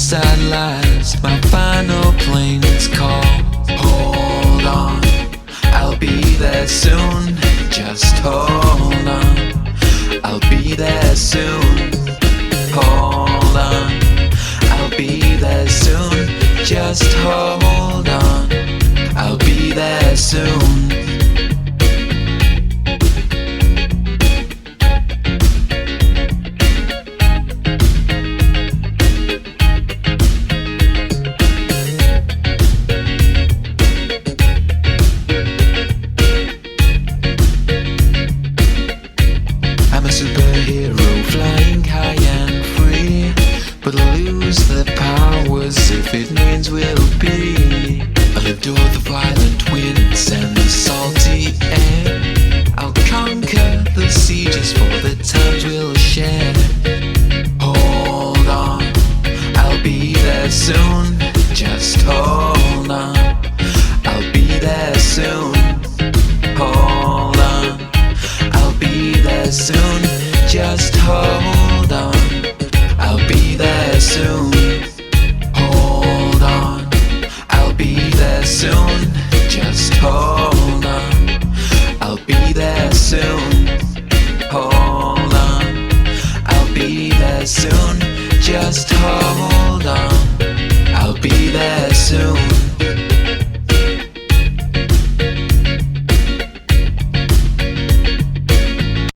at last, my final plane's call. Hold on, I'll be there soon. Just hold on, I'll be there soon. Hold on, I'll be there soon. Just hold on, I'll be there soon. I'm a superhero flying high and free, but I'll lose the powers if it means we'll be. I'll endure the violent winds and the salty air. I'll conquer the sieges for the times we'll share. Hold on, I'll be there soon. Just hold on, I'll be there soon. Hold on, I'll be there soon. Just hold on, I'll be there soon. Hold on, I'll be there soon. Just hold on, I'll be there soon. Hold on, I'll be there soon. Just hold on, I'll be there soon.